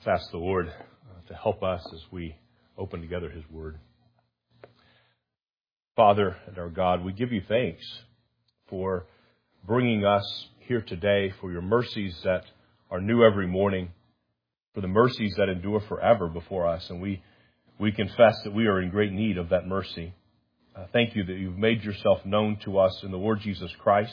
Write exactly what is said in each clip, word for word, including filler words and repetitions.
Let's ask the Lord uh, to help us as we open together His Word. Father and our God, we give you thanks for bringing us here today, for your mercies that are new every morning, for the mercies that endure forever before us. And we, we confess that we are in great need of that mercy. Uh, thank you that you've made yourself known to us in the Lord Jesus Christ.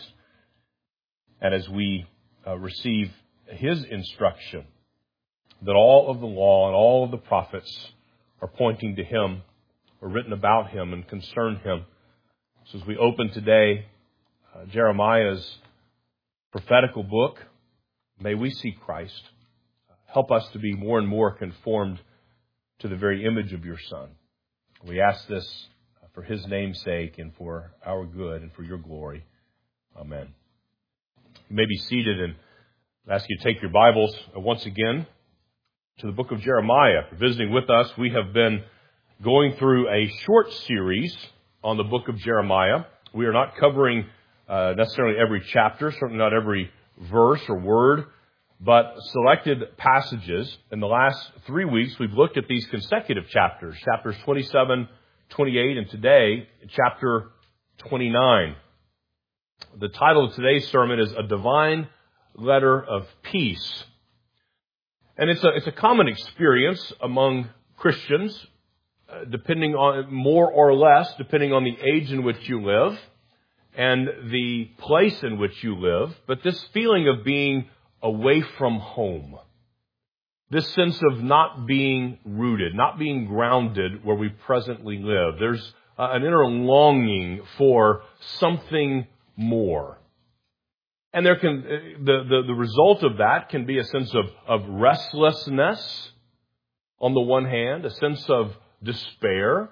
And as we uh, receive His instruction, that all of the law and all of the prophets are pointing to Him, or written about Him and concern Him. So as we open today uh, Jeremiah's prophetical book, may we see Christ. Help us to be more and more conformed to the very image of your Son. We ask this for His name's sake and for our good and for your glory. Amen. You may be seated, and I ask you to take your Bibles once again to the book of Jeremiah. For visiting with us, we have been going through a short series on the book of Jeremiah. We are not covering uh, necessarily every chapter, certainly not every verse or word, but selected passages. In the last three weeks, we've looked at these consecutive chapters, chapters twenty-seven, twenty-eight, and today, chapter twenty-nine. The title of today's sermon is A Divine Letter of Peace. And it's a, it's a common experience among Christians, uh, depending on, more or less, depending on the age in which you live and the place in which you live. But this feeling of being away from home, this sense of not being rooted, not being grounded where we presently live. There's uh, an inner longing for something more. And there can the, the, the result of that can be a sense of, of restlessness on the one hand, a sense of despair.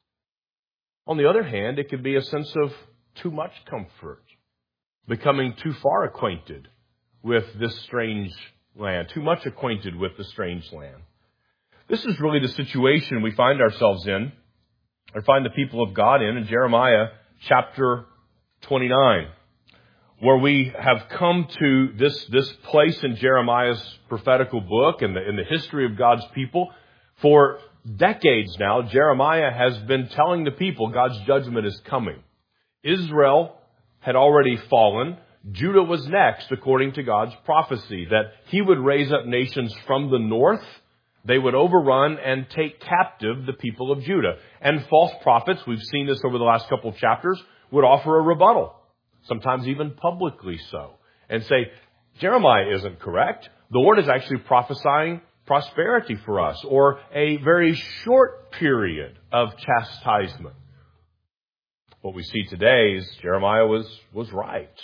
On the other hand, it could be a sense of too much comfort, becoming too far acquainted with this strange land, too much acquainted with the strange land. This is really the situation we find ourselves in, or find the people of God in, in Jeremiah chapter twenty-nine. Where we have come to this, this place in Jeremiah's prophetical book and the, in the history of God's people. For decades now, Jeremiah has been telling the people God's judgment is coming. Israel had already fallen. Judah was next, according to God's prophecy, that He would raise up nations from the north. They would overrun and take captive the people of Judah. And false prophets, we've seen this over the last couple of chapters, would offer a rebuttal. Sometimes even publicly so, and say, Jeremiah isn't correct. The Lord is actually prophesying prosperity for us, or a very short period of chastisement. What we see today is Jeremiah was, was right.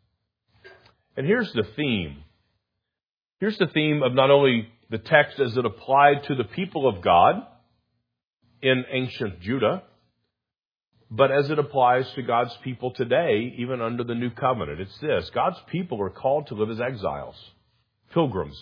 And here's the theme. Here's the theme of not only the text as it applied to the people of God in ancient Judah, but as it applies to God's people today, even under the new covenant. It's this: God's people are called to live as exiles, pilgrims,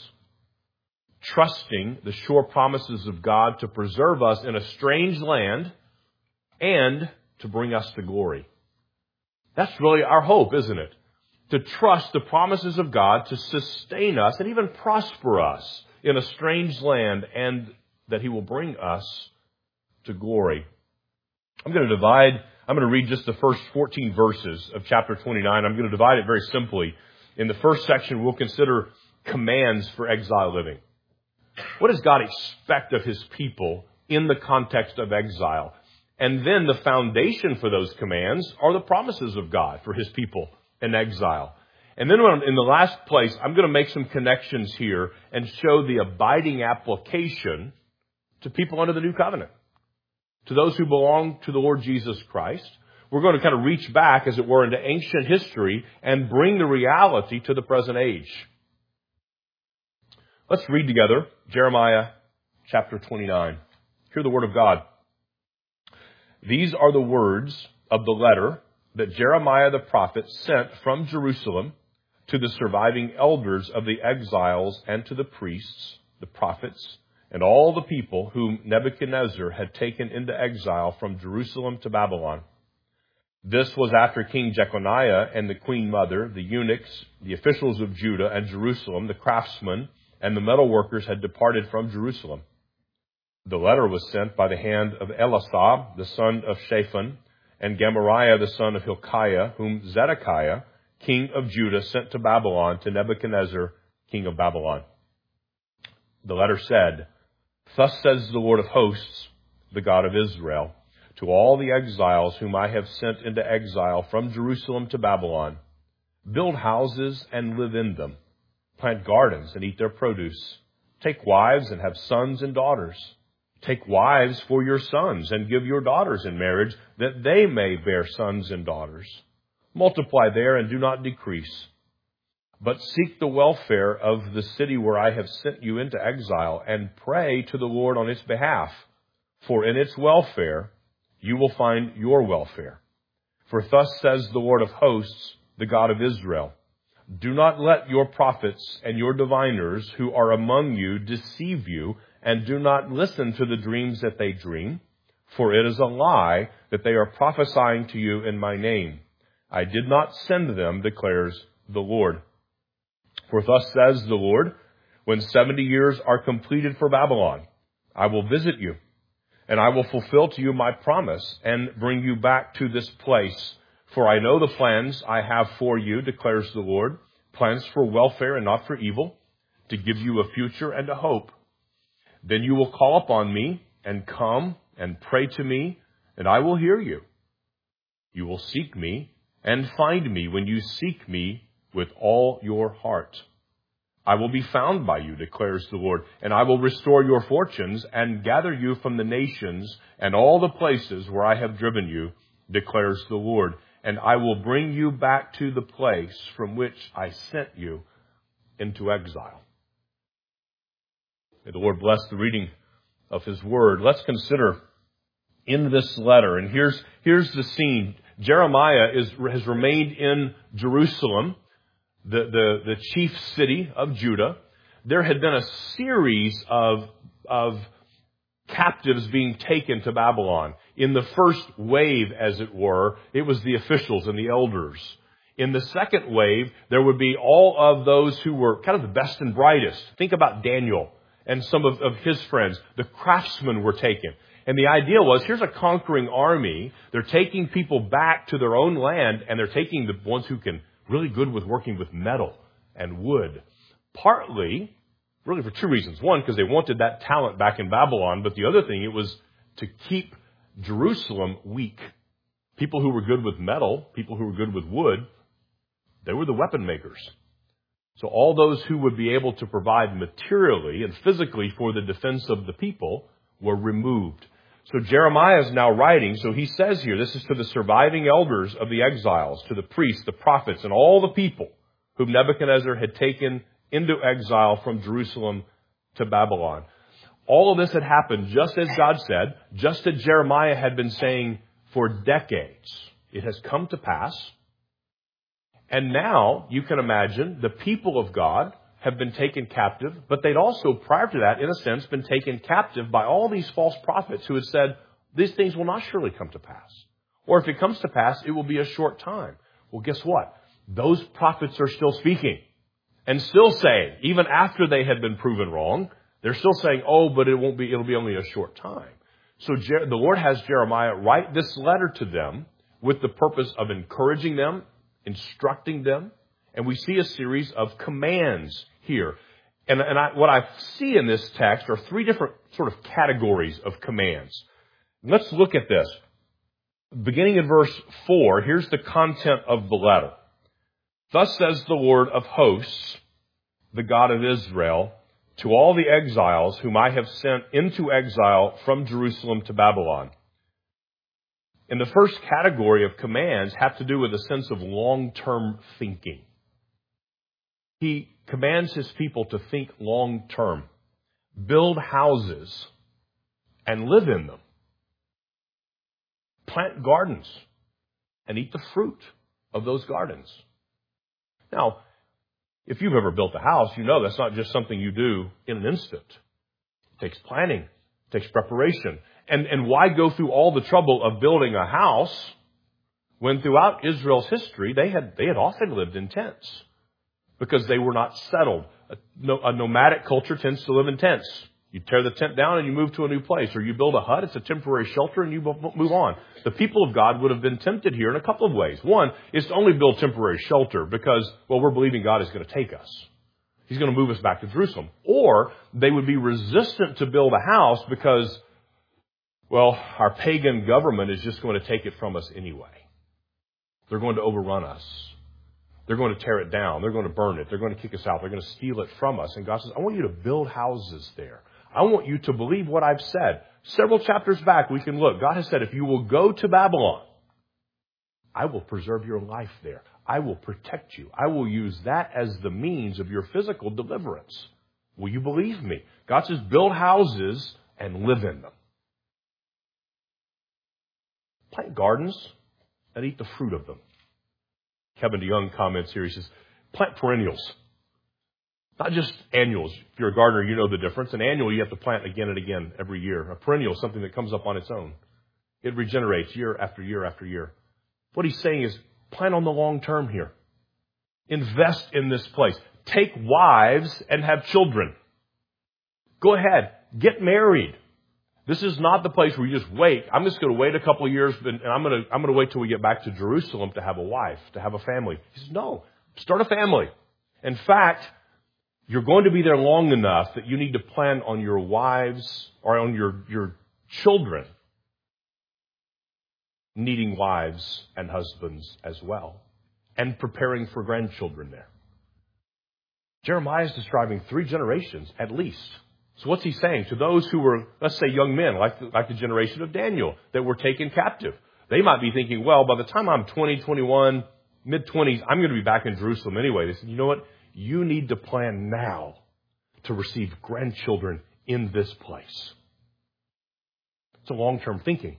trusting the sure promises of God to preserve us in a strange land and to bring us to glory. That's really our hope, isn't it? To trust the promises of God to sustain us and even prosper us in a strange land, and that He will bring us to glory. I'm going to divide, I'm going to read just the first fourteen verses of chapter twenty-nine. I'm going to divide it very simply. In the first section, we'll consider commands for exile living. What does God expect of His people in the context of exile? And then the foundation for those commands are the promises of God for His people in exile. And then in the last place, I'm going to make some connections here and show the abiding application to people under the new covenant, to those who belong to the Lord Jesus Christ. We're going to kind of reach back, as it were, into ancient history and bring the reality to the present age. Let's read together Jeremiah chapter twenty-nine. Hear the word of God. These are the words of the letter that Jeremiah the prophet sent from Jerusalem to the surviving elders of the exiles and to the priests, the prophets, and all the people whom Nebuchadnezzar had taken into exile from Jerusalem to Babylon. This was after King Jeconiah and the queen mother, the eunuchs, the officials of Judah and Jerusalem, the craftsmen, and the metal workers had departed from Jerusalem. The letter was sent by the hand of Elasah, the son of Shaphan, and Gemariah, the son of Hilkiah, whom Zedekiah, king of Judah, sent to Babylon to Nebuchadnezzar, king of Babylon. The letter said, "Thus says the Lord of hosts, the God of Israel, to all the exiles whom I have sent into exile from Jerusalem to Babylon, build houses and live in them, plant gardens and eat their produce, take wives and have sons and daughters. Take wives for your sons and give your daughters in marriage, that they may bear sons and daughters. Multiply there and do not decrease. But seek the welfare of the city where I have sent you into exile, and pray to the Lord on its behalf. For in its welfare you will find your welfare. For thus says the Lord of hosts, the God of Israel, do not let your prophets and your diviners who are among you deceive you, and do not listen to the dreams that they dream, for it is a lie that they are prophesying to you in my name. I did not send them, declares the Lord. For thus says the Lord, when seventy years are completed for Babylon, I will visit you, and I will fulfill to you my promise, and bring you back to this place. For I know the plans I have for you, declares the Lord, plans for welfare and not for evil, to give you a future and a hope. Then you will call upon me and come and pray to me, and I will hear you. You will seek me and find me when you seek me with all your heart. I will be found by you, declares the Lord, and I will restore your fortunes and gather you from the nations and all the places where I have driven you, declares the Lord, and I will bring you back to the place from which I sent you into exile." May the Lord bless the reading of His Word. Let's consider in this letter, and here's here's the scene. Jeremiah is has remained in Jerusalem, the, the, the chief city of Judah. There had been a series of, of captives being taken to Babylon. In the first wave, as it were, it was the officials and the elders. In the second wave, there would be all of those who were kind of the best and brightest. Think about Daniel and some of, of his friends. The craftsmen were taken. And the idea was, here's a conquering army. They're taking people back to their own land, and they're taking the ones who can really good with working with metal and wood. Partly, really for two reasons. One, because they wanted that talent back in Babylon. But the other thing, it was to keep Jerusalem weak. People who were good with metal, people who were good with wood, they were the weapon makers. So all those who would be able to provide materially and physically for the defense of the people were removed. So Jeremiah is now writing, so he says here, this is to the surviving elders of the exiles, to the priests, the prophets, and all the people whom Nebuchadnezzar had taken into exile from Jerusalem to Babylon. All of this had happened just as God said, just as Jeremiah had been saying for decades. It has come to pass. And now, you can imagine, the people of God have been taken captive, but they'd also, prior to that, in a sense, been taken captive by all these false prophets who had said, these things will not surely come to pass. Or if it comes to pass, it will be a short time. Well, guess what? Those prophets are still speaking and still saying, even after they had been proven wrong, they're still saying, oh, but it won't be, it'll be only a short time. So Jer- the Lord has Jeremiah write this letter to them with the purpose of encouraging them, instructing them, and we see a series of commands here. And, and I, what I see in this text are three different sort of categories of commands. Let's look at this. Beginning in verse four, here's the content of the letter. Thus says the Lord of hosts, the God of Israel, to all the exiles whom I have sent into exile from Jerusalem to Babylon. And the first category of commands have to do with a sense of long-term thinking. He commands his people to think long-term, build houses, and live in them. Plant gardens and eat the fruit of those gardens. Now, if you've ever built a house, you know that's not just something you do in an instant. It takes planning, it takes preparation. And, and why go through all the trouble of building a house when throughout Israel's history they had, they had often lived in tents because they were not settled. a, a nomadic culture tends to live in tents. You tear the tent down and you move to a new place, or you build a hut. It's a temporary shelter and you move on. The people of God would have been tempted here in a couple of ways. One is to only build temporary shelter because, well, we're believing God is going to take us. He's going to move us back to Jerusalem. Or they would be resistant to build a house because, well, our pagan government is just going to take it from us anyway. They're going to overrun us. They're going to tear it down. They're going to burn it. They're going to kick us out. They're going to steal it from us. And God says, I want you to build houses there. I want you to believe what I've said. Several chapters back, we can look. God has said, if you will go to Babylon, I will preserve your life there. I will protect you. I will use that as the means of your physical deliverance. Will you believe me? God says, build houses and live in them. Plant gardens and eat the fruit of them. Kevin DeYoung comments here. He says, plant perennials. Not just annuals. If you're a gardener, you know the difference. An annual you have to plant again and again every year. A perennial is something that comes up on its own. It regenerates year after year after year. What he's saying is plan on the long term here. Invest in this place. Take wives and have children. Go ahead. Get married. This is not the place where you just wait. I'm just going to wait a couple of years and I'm going to, I'm going to wait till we get back to Jerusalem to have a wife, to have a family. He says, no, start a family. In fact, you're going to be there long enough that you need to plan on your wives or on your, your children needing wives and husbands as well and preparing for grandchildren there. Jeremiah is describing three generations at least. So what's he saying? To those who were, let's say, young men, like the, like the generation of Daniel, that were taken captive. They might be thinking, well, by the time I'm twenty, twenty-one, mid-twenties, I'm going to be back in Jerusalem anyway. They said, you know what? You need to plan now to receive grandchildren in this place. It's a long-term thinking.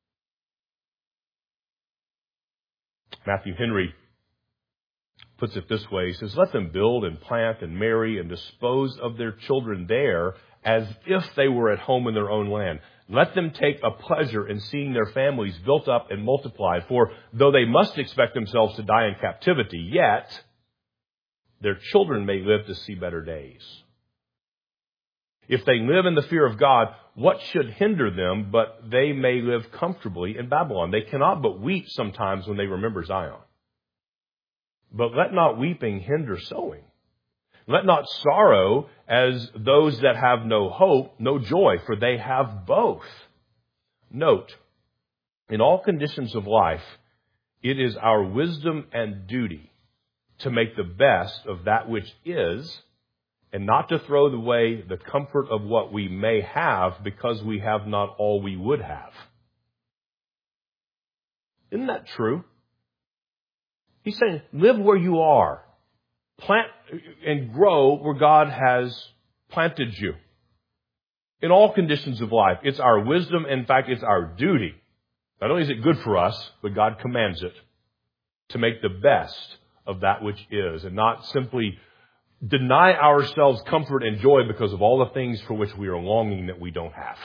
Matthew Henry puts it this way. He says, let them build and plant and marry and dispose of their children there as if they were at home in their own land. Let them take a pleasure in seeing their families built up and multiplied. For though they must expect themselves to die in captivity, yet their children may live to see better days. If they live in the fear of God, what should hinder them but they may live comfortably in Babylon? They cannot but weep sometimes when they remember Zion. But let not weeping hinder sowing. Let not sorrow as those that have no hope, no joy, for they have both. Note, in all conditions of life, it is our wisdom and duty to make the best of that which is, and not to throw away the comfort of what we may have because we have not all we would have. Isn't that true? He's saying, live where you are. Plant and grow where God has planted you. In all conditions of life, it's our wisdom. In fact, it's our duty. Not only is it good for us, but God commands it to make the best of that which is and not simply deny ourselves comfort and joy because of all the things for which we are longing that we don't have.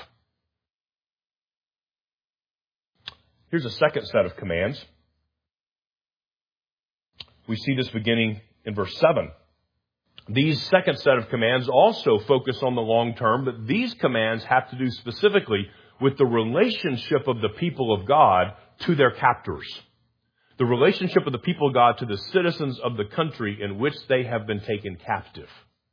Here's a second set of commands. We see this beginning in verse seven. These second set of commands also focus on the long term, but these commands have to do specifically with the relationship of the people of God to their captors. The relationship of the people of God to the citizens of the country in which they have been taken captive.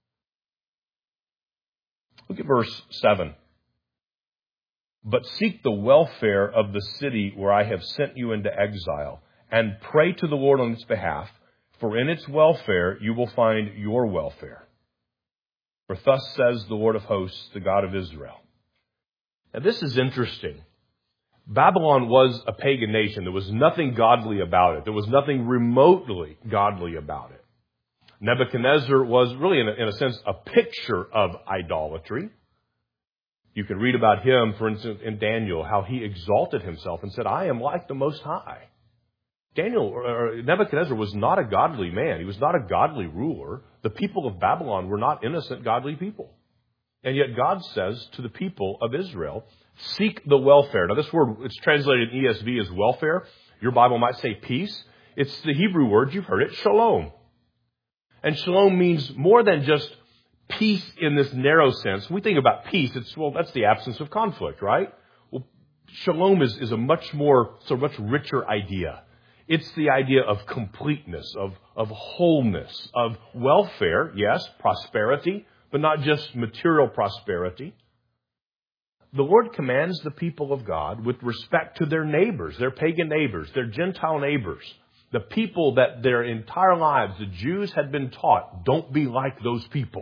Look at verse seven. But seek the welfare of the city where I have sent you into exile, and pray to the Lord on its behalf, for in its welfare you will find your welfare. For thus says the Lord of hosts, the God of Israel. Now this is interesting. Babylon was a pagan nation. There was nothing godly about it. There was nothing remotely godly about it. Nebuchadnezzar was really, in a, in a sense, a picture of idolatry. You can read about him, for instance, in Daniel, how he exalted himself and said, I am like the Most High. Daniel, or Nebuchadnezzar was not a godly man. He was not a godly ruler. The people of Babylon were not innocent, godly people. And yet God says to the people of Israel, seek the welfare. Now this word, it's translated in E S V as welfare. Your Bible might say peace. It's the Hebrew word, you've heard it, shalom. And shalom means more than just peace in this narrow sense. When we think about peace, it's, well, that's the absence of conflict, right? Well, shalom is, is a much more, it's a much richer idea. It's the idea of completeness, of, of wholeness, of welfare, yes, prosperity, but not just material prosperity. The Lord commands the people of God with respect to their neighbors, their pagan neighbors, their Gentile neighbors, the people that their entire lives, the Jews had been taught, don't be like those people.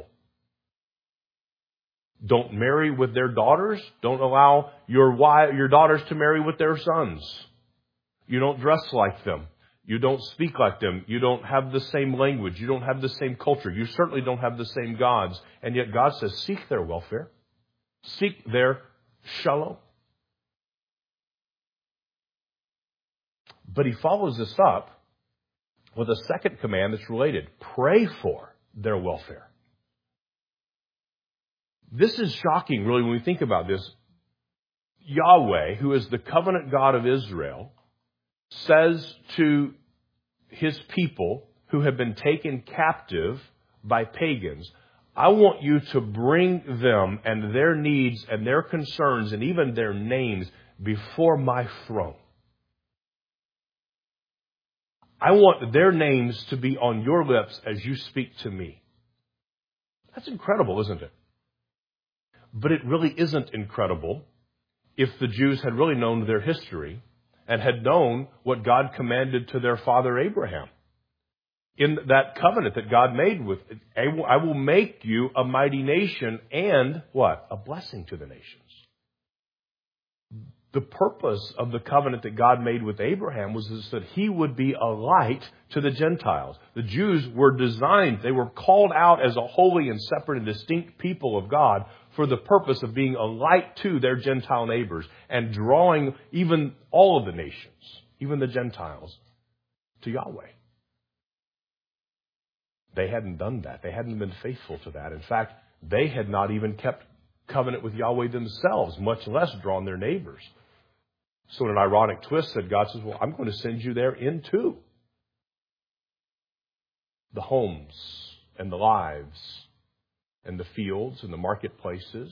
Don't marry with their daughters. Don't allow your wife, your daughters to marry with their sons. You don't dress like them. You don't speak like them. You don't have the same language. You don't have the same culture. You certainly don't have the same gods. And yet God says, seek their welfare. Seek their shalom. But he follows this up with a second command that's related. Pray for their welfare. This is shocking, really, when we think about this. Yahweh, who is the covenant God of Israel, says to his people who have been taken captive by pagans, I want you to bring them and their needs and their concerns and even their names before my throne. I want their names to be on your lips as you speak to me. That's incredible, isn't it? But it really isn't incredible if the Jews had really known their history and had known what God commanded to their father Abraham. In that covenant that God made with, I will make you a mighty nation and what? A blessing to the nations. The purpose of the covenant that God made with Abraham was that he would be a light to the Gentiles. The Jews were designed, they were called out as a holy and separate and distinct people of God for the purpose of being a light to their Gentile neighbors and drawing even all of the nations, even the Gentiles, to Yahweh. They hadn't done that. They hadn't been faithful to that. In fact, they had not even kept covenant with Yahweh themselves, much less drawn their neighbors. So in an ironic twist, that God says, well, I'm going to send you there into the homes and the lives and the fields and the marketplaces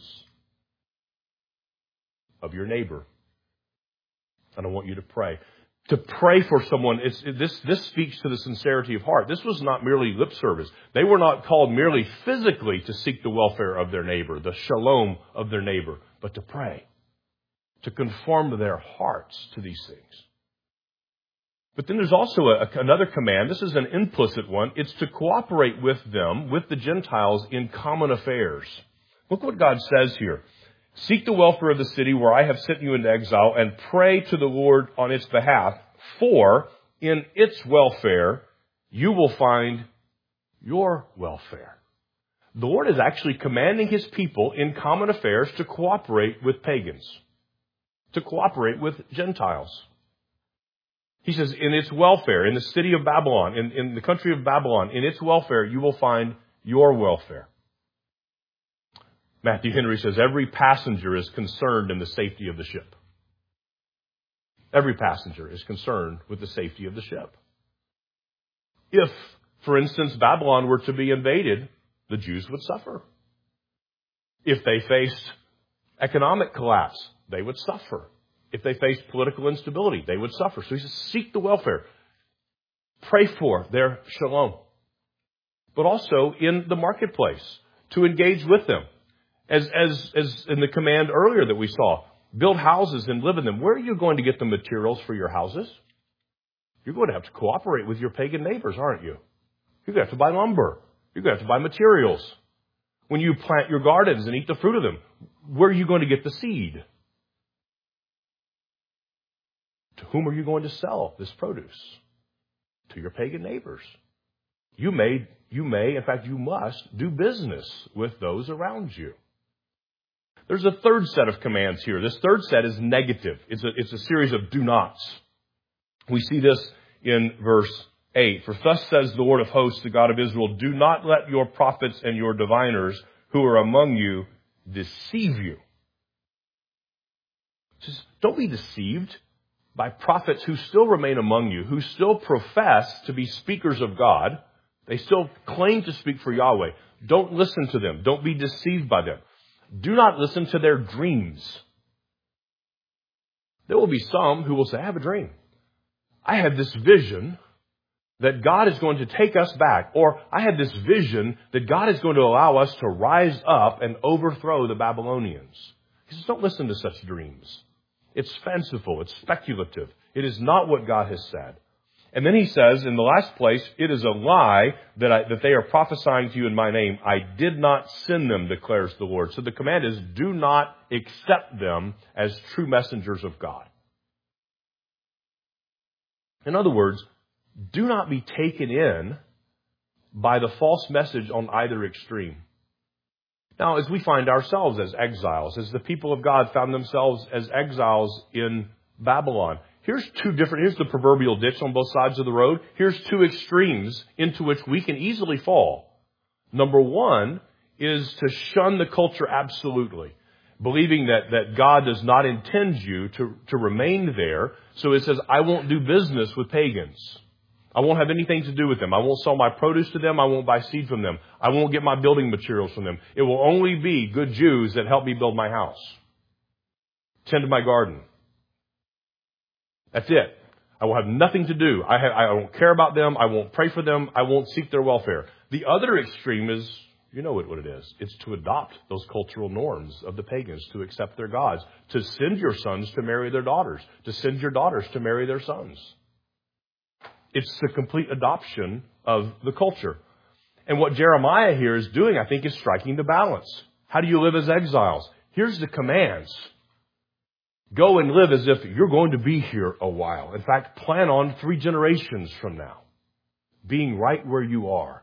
of your neighbor. And I want you to pray. To pray for someone, it's, this, this speaks to the sincerity of heart. This was not merely lip service. They were not called merely physically to seek the welfare of their neighbor, the shalom of their neighbor, but to pray, to conform their hearts to these things. But then there's also a, another command. This is an implicit one. It's to cooperate with them, with the Gentiles, in common affairs. Look what God says here. Seek the welfare of the city where I have sent you into exile and pray to the Lord on its behalf, for in its welfare you will find your welfare. The Lord is actually commanding his people in common affairs to cooperate with pagans, to cooperate with Gentiles. He says, in its welfare, in the city of Babylon, in, in the country of Babylon, in its welfare you will find your welfare. Matthew Henry says, every passenger is concerned in the safety of the ship. Every passenger is concerned with the safety of the ship. If, for instance, Babylon were to be invaded, the Jews would suffer. If they faced economic collapse, they would suffer. If they faced political instability, they would suffer. So he says, seek the welfare. Pray for their shalom. But also in the marketplace, to engage with them. As, as, as in the command earlier that we saw, build houses and live in them. Where are you going to get the materials for your houses? You're going to have to cooperate with your pagan neighbors, aren't you? You're going to have to buy lumber. You're going to have to buy materials. When you plant your gardens and eat the fruit of them, where are you going to get the seed? To whom are you going to sell this produce? To your pagan neighbors. You may, you may, in fact, you must do business with those around you. There's a third set of commands here. This third set is negative. It's a, it's a series of do nots. We see this in verse eight. For thus says the Lord of hosts, the God of Israel, do not let your prophets and your diviners who are among you deceive you. Just don't be deceived by prophets who still remain among you, who still profess to be speakers of God, They still claim to speak for Yahweh. Don't listen to them. Don't be deceived by them. Do not listen to their dreams. There will be some who will say, I have a dream. I had this vision that God is going to take us back. Or I had this vision that God is going to allow us to rise up and overthrow the Babylonians. He says, don't listen to such dreams. It's fanciful. It's speculative. It is not what God has said. And then he says, in the last place, it is a lie that, I, that they are prophesying to you in my name. I did not send them, declares the Lord. So the command is, do not accept them as true messengers of God. In other words, do not be taken in by the false message on either extreme. Now, as we find ourselves as exiles, as the people of God found themselves as exiles in Babylon, here's two different, here's the proverbial ditch on both sides of the road. Here's two extremes into which we can easily fall. Number one is to shun the culture absolutely, believing that, that God does not intend you to, to remain there. So it says, I won't do business with pagans. I won't have anything to do with them. I won't sell my produce to them. I won't buy seed from them. I won't get my building materials from them. It will only be good Jews that help me build my house, tend to my garden. That's it. I will have nothing to do. I, have, I don't care about them. I won't pray for them. I won't seek their welfare. The other extreme is, you know what it is. It's to adopt those cultural norms of the pagans, to accept their gods, to send your sons to marry their daughters, to send your daughters to marry their sons. It's the complete adoption of the culture. And what Jeremiah here is doing, I think, is striking the balance. How do you live as exiles? Here's the commands. Go and live as if you're going to be here a while. In fact, plan on three generations from now, being right where you are.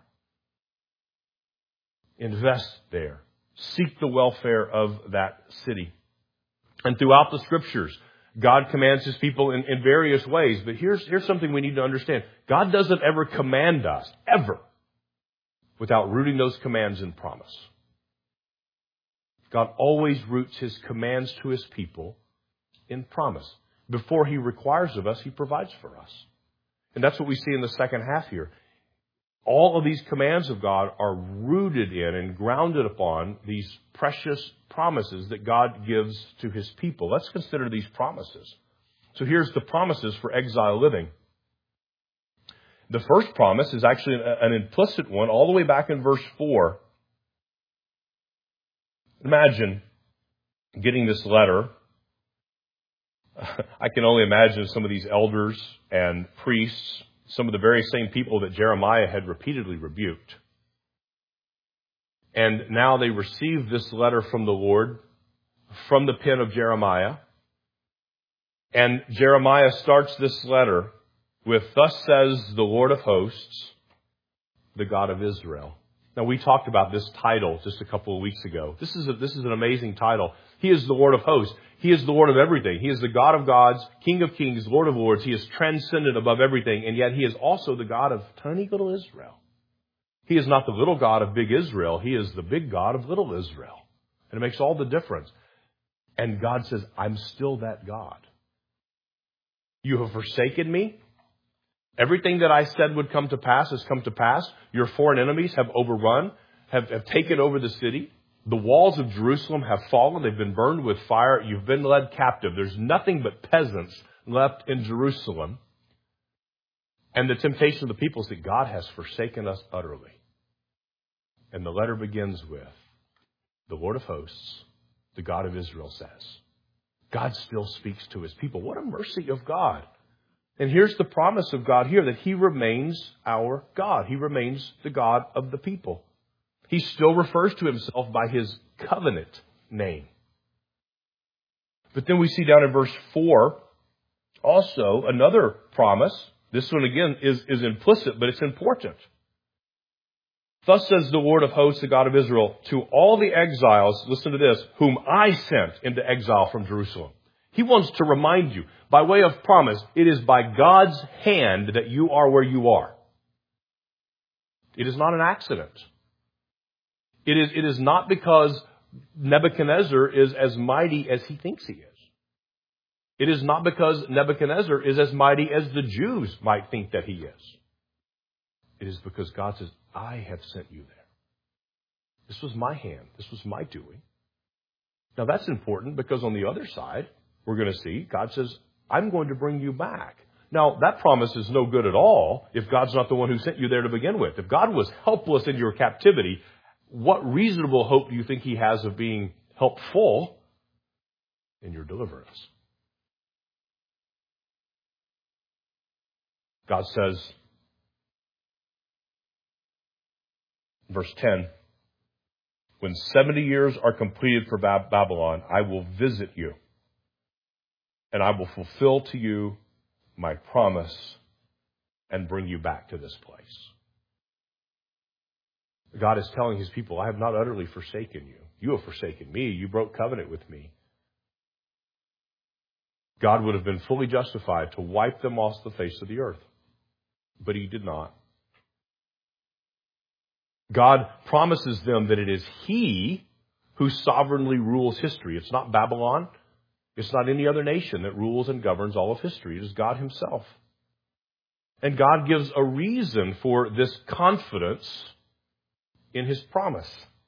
Invest there. Seek the welfare of that city. And throughout the scriptures, God commands his people in, in various ways. But here's, here's something we need to understand. God doesn't ever command us, ever, without rooting those commands in promise. God always roots his commands to his people in promise. Before he requires of us, he provides for us. And that's what we see in the second half here. All of these commands of God are rooted in and grounded upon these precious promises that God gives to his people. Let's consider these promises. So here's the promises for exile living. The first promise is actually an implicit one all the way back in verse four. Imagine getting this letter. I can only imagine some of these elders and priests, some of the very same people that Jeremiah had repeatedly rebuked. And now they receive this letter from the Lord, from the pen of Jeremiah. And Jeremiah starts this letter with, thus says the Lord of hosts, the God of Israel. Now, we talked about this title just a couple of weeks ago. This is a, this is an amazing title. He is the Lord of hosts. He is the Lord of everything. He is the God of gods, King of kings, Lord of lords. He is transcendent above everything. And yet he is also the God of tiny little Israel. He is not the little God of big Israel. He is the big God of little Israel. And it makes all the difference. And God says, I'm still that God. You have forsaken me. Everything that I said would come to pass has come to pass. Your foreign enemies have overrun, have, have taken over the city. The walls of Jerusalem have fallen. They've been burned with fire. You've been led captive. There's nothing but peasants left in Jerusalem. And the temptation of the people is that God has forsaken us utterly. And the letter begins with, the Lord of hosts, the God of Israel says. God still speaks to his people. What a mercy of God. And here's the promise of God here, that he remains our God. He remains the God of the people. He still refers to himself by his covenant name. But then we see down in verse four, also another promise. This one again is, is implicit, but it's important. Thus says the Lord of hosts, the God of Israel, to all the exiles, listen to this, whom I sent into exile from Jerusalem. He wants to remind you, by way of promise, it is by God's hand that you are where you are. It is not an accident. It is, it is not because Nebuchadnezzar is as mighty as he thinks he is. It is not because Nebuchadnezzar is as mighty as the Jews might think that he is. It is because God says, I have sent you there. This was my hand. This was my doing. Now that's important because on the other side, we're going to see, God says, I'm going to bring you back. Now, that promise is no good at all if God's not the one who sent you there to begin with. If God was helpless in your captivity, what reasonable hope do you think he has of being helpful in your deliverance? God says, verse ten, when seventy years are completed for Babylon, I will visit you, and I will fulfill to you my promise and bring you back to this place. God is telling his people, I have not utterly forsaken you. You have forsaken me. You broke covenant with me. God would have been fully justified to wipe them off the face of the earth, but he did not. God promises them that it is he who sovereignly rules history. It's not Babylon. It's not any other nation that rules and governs all of history. It is God himself. And God gives a reason for this confidence in his promise.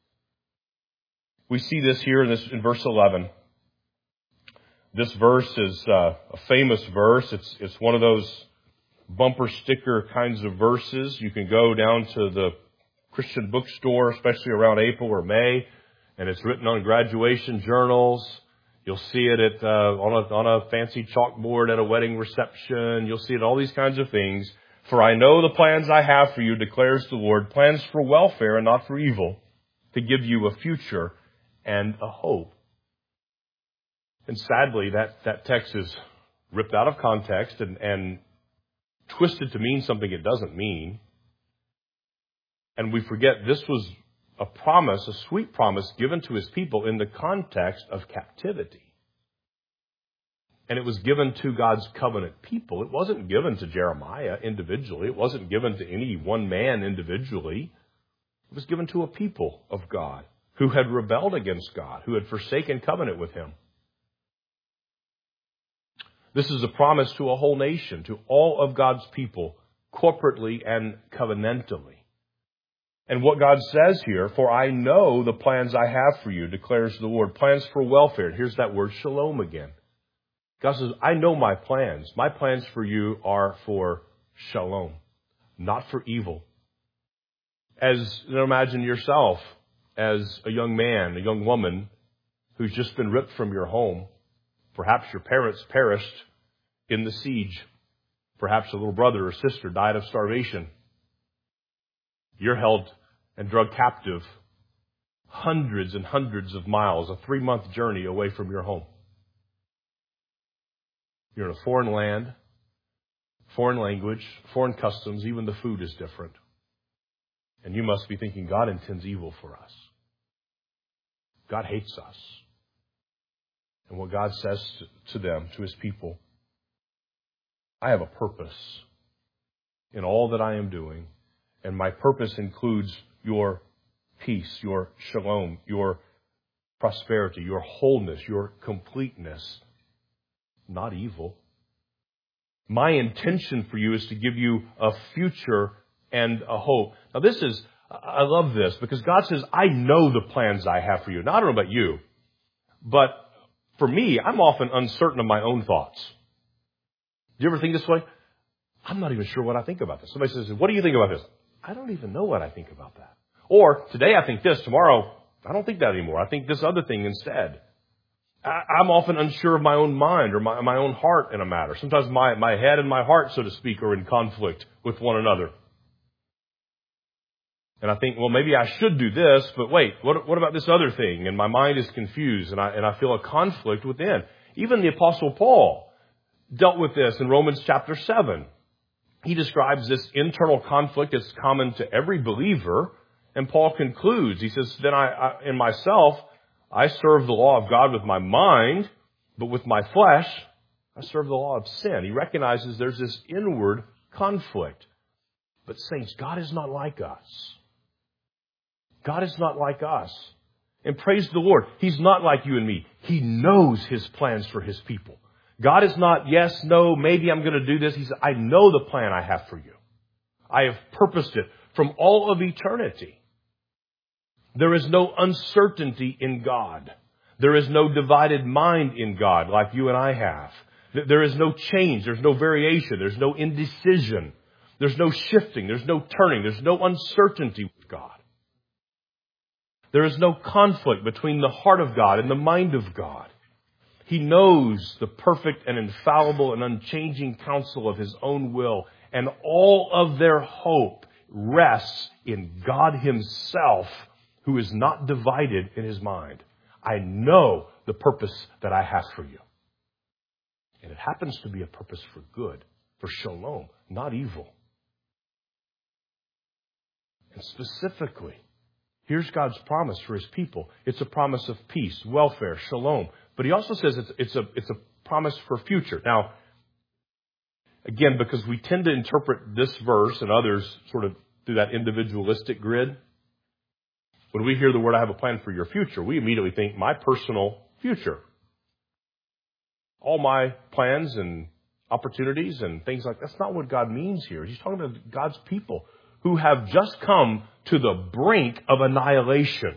We see this here in, this, in verse eleven. This verse is uh, a famous verse. It's, it's one of those bumper sticker kinds of verses. You can go down to the Christian bookstore, especially around April or May, and it's written on graduation journals. You'll see it at, uh, on a, on a fancy chalkboard at a wedding reception. You'll see it, all these kinds of things. For I know the plans I have for you, declares the Lord, plans for welfare and not for evil, to give you a future and a hope. And sadly, that, that text is ripped out of context and, and twisted to mean something it doesn't mean. And we forget this was a promise, a sweet promise given to his people in the context of captivity. And it was given to God's covenant people. It wasn't given to Jeremiah individually. It wasn't given to any one man individually. It was given to a people of God who had rebelled against God, who had forsaken covenant with him. This is a promise to a whole nation, to all of God's people, corporately and covenantally. And what God says here, for I know the plans I have for you, declares the Lord, plans for welfare. Here's that word shalom again. God says, I know my plans. My plans for you are for shalom, not for evil. As you know, imagine yourself as a young man, a young woman who's just been ripped from your home. Perhaps your parents perished in the siege. Perhaps a little brother or sister died of starvation. You're held and drug captive hundreds and hundreds of miles, a three-month journey away from your home. You're in a foreign land, foreign language, foreign customs, even the food is different. And you must be thinking, God intends evil for us. God hates us. And what God says to them, to his people, I have a purpose in all that I am doing. And my purpose includes your peace, your shalom, your prosperity, your wholeness, your completeness, not evil. My intention for you is to give you a future and a hope. Now this is, I love this because God says, I know the plans I have for you. Now I don't know about you, but for me, I'm often uncertain of my own thoughts. Do you ever think this way? I'm not even sure what I think about this. Somebody says, what do you think about this? I don't even know what I think about that. Or today I think this, tomorrow I don't think that anymore. I think this other thing instead. I, I'm often unsure of my own mind or my, my own heart in a matter. Sometimes my, my head and my heart, so to speak, are in conflict with one another. And I think, well, maybe I should do this, but wait, what, what about this other thing? And my mind is confused and I, and I feel a conflict within. Even the Apostle Paul dealt with this in Romans chapter seven. He describes this internal conflict that's common to every believer. And Paul concludes, he says, then I, I, in myself, I serve the law of God with my mind, but with my flesh, I serve the law of sin. He recognizes there's this inward conflict. But saints, God is not like us. God is not like us. And praise the Lord, he's not like you and me. He knows his plans for his people. God is not, yes, no, maybe I'm going to do this. He said, I know the plan I have for you. I have purposed it from all of eternity. There is no uncertainty in God. There is no divided mind in God like you and I have. There is no change. There's no variation. There's no indecision. There's no shifting. There's no turning. There's no uncertainty with God. There is no conflict between the heart of God and the mind of God. He knows the perfect and infallible and unchanging counsel of His own will, and all of their hope rests in God Himself, who is not divided in His mind. I know the purpose that I have for you. And it happens to be a purpose for good, for shalom, not evil. And specifically, here's God's promise for His people. It's a promise of peace, welfare, shalom. But He also says it's, it's, a, it's a promise for future. Now, again, because we tend to interpret this verse and others sort of through that individualistic grid, when we hear the word, I have a plan for your future, we immediately think my personal future. All my plans and opportunities and things like that. That's not what God means here. He's talking about God's people who have just come to the brink of annihilation.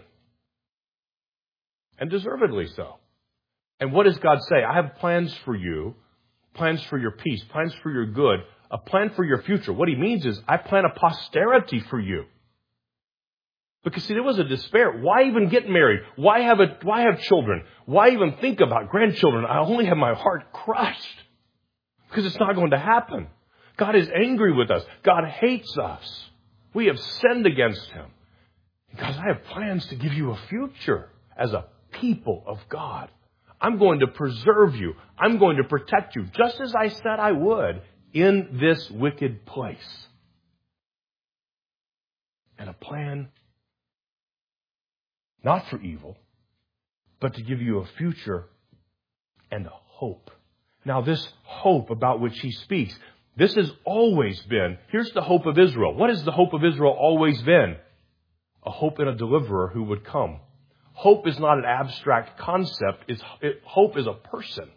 And deservedly so. And what does God say? I have plans for you, plans for your peace, plans for your good, a plan for your future. What He means is, I plan a posterity for you. Because see, there was a despair. Why even get married? Why have a, why have children? Why even think about grandchildren? I only have my heart crushed. Because it's not going to happen. God is angry with us. God hates us. We have sinned against Him. Because I have plans to give you a future as a people of God. I'm going to preserve you. I'm going to protect you, just as I said I would, in this wicked place. And a plan not for evil, but to give you a future and a hope. Now, this hope about which He speaks, this has always been, here's the hope of Israel. What has the hope of Israel always been? A hope in a deliverer who would come. Hope is not an abstract concept. It's, it, hope is a person.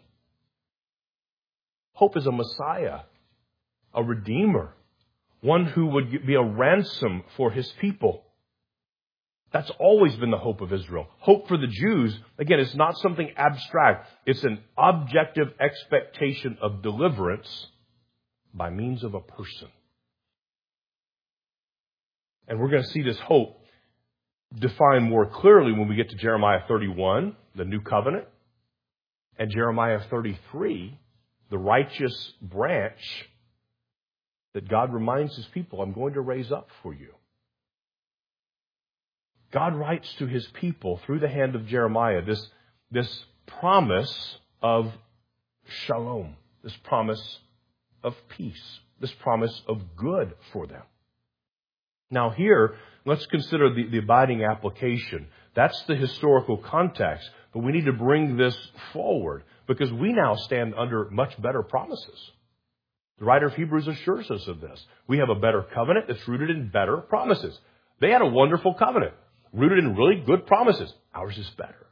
Hope is a Messiah, a Redeemer, one who would be a ransom for His people. That's always been the hope of Israel. Hope for the Jews, again, is not something abstract. It's an objective expectation of deliverance by means of a person. And we're going to see this hope defined more clearly when we get to Jeremiah thirty-one, the new covenant, and Jeremiah thirty-three, the righteous branch that God reminds His people, I'm going to raise up for you. God writes to His people through the hand of Jeremiah this, this promise of shalom, this promise of peace, this promise of good for them. Now here, let's consider the, the abiding application. That's the historical context, but we need to bring this forward because we now stand under much better promises. The writer of Hebrews assures us of this. We have a better covenant that's rooted in better promises. They had a wonderful covenant, rooted in really good promises. Ours is better.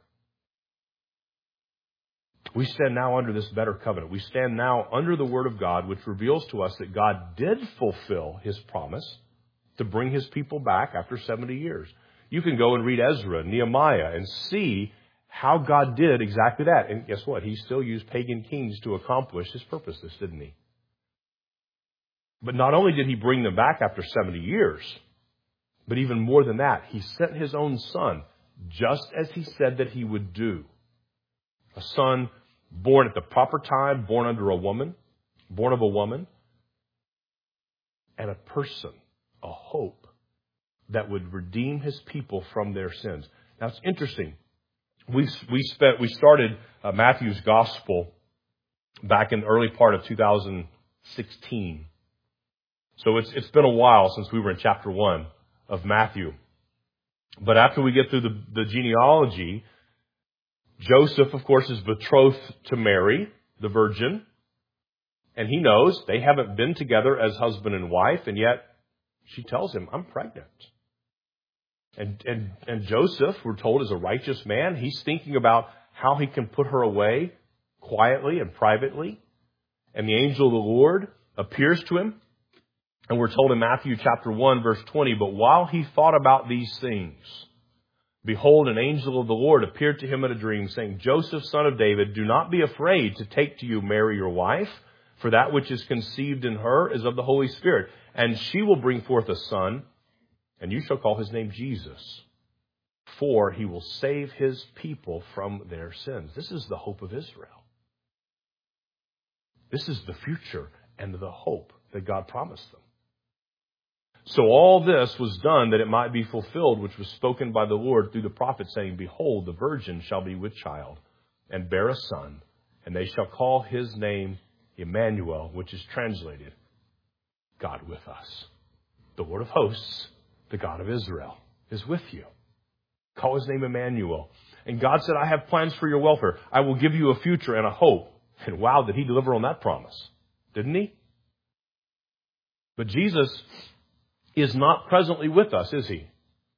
We stand now under this better covenant. We stand now under the Word of God, which reveals to us that God did fulfill His promise to bring His people back after seventy years. You can go and read Ezra and Nehemiah and see how God did exactly that. And guess what? He still used pagan kings to accomplish His purposes, didn't He? But not only did He bring them back after seventy years, but even more than that, He sent His own Son, just as He said that He would do. A Son born at the proper time, born under a woman, born of a woman, and a person, a hope that would redeem His people from their sins. Now it's interesting. We we spent we started uh, Matthew's Gospel back in the early part of two thousand sixteen. So it's it's been a while since we were in chapter one of Matthew. But after we get through the, the genealogy, Joseph, of course, is betrothed to Mary, the virgin. And he knows they haven't been together as husband and wife, and yet she tells him, I'm pregnant. And, and, and Joseph, we're told, is a righteous man. He's thinking about how he can put her away quietly and privately. And the angel of the Lord appears to him And we're told in Matthew chapter one, verse twenty, but while he thought about these things, behold, an angel of the Lord appeared to him in a dream, saying, Joseph, son of David, do not be afraid to take to you Mary, your wife, for that which is conceived in her is of the Holy Spirit. And she will bring forth a son, and you shall call his name Jesus, for he will save his people from their sins. This is the hope of Israel. This is the future and the hope that God promised them. So all this was done that it might be fulfilled, which was spoken by the Lord through the prophet, saying, behold, the virgin shall be with child, and bear a son, and they shall call his name Emmanuel, which is translated, God with us. The Lord of hosts, the God of Israel, is with you. Call his name Emmanuel. And God said, I have plans for your welfare. I will give you a future and a hope. And wow, did he deliver on that promise? Didn't he? But Jesus is not presently with us, is he?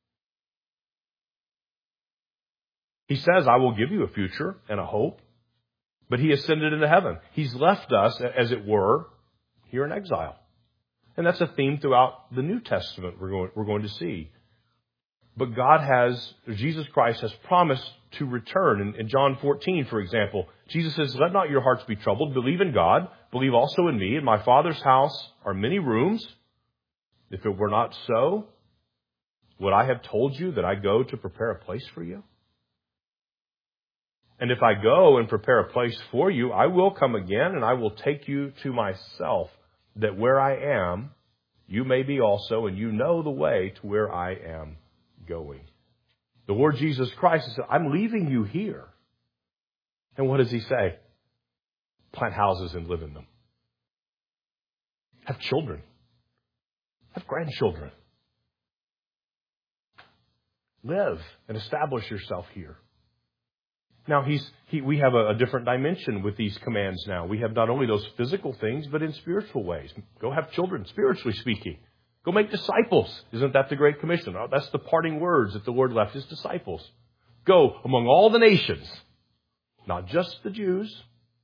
He says, I will give you a future and a hope, but he ascended into heaven. He's left us, as it were, here in exile. And that's a theme throughout the New Testament we're going, we're going to see. But God has, Jesus Christ has promised to return. In, in John fourteen, for example, Jesus says, let not your hearts be troubled. Believe in God. Believe also in me. In my Father's house are many rooms. If it were not so, would I have told you that I go to prepare a place for you? And if I go and prepare a place for you, I will come again and I will take you to myself, that where I am, you may be also, and you know the way to where I am going. The Lord Jesus Christ said, I'm leaving you here. And what does he say? Plant houses and live in them. Have children. Have grandchildren. Live and establish yourself here. Now, he's, he, we have a, a different dimension with these commands now. We have not only those physical things, but in spiritual ways. Go have children, spiritually speaking. Go make disciples. Isn't that the Great Commission? Oh, that's the parting words that the Lord left his disciples. Go among all the nations, not just the Jews,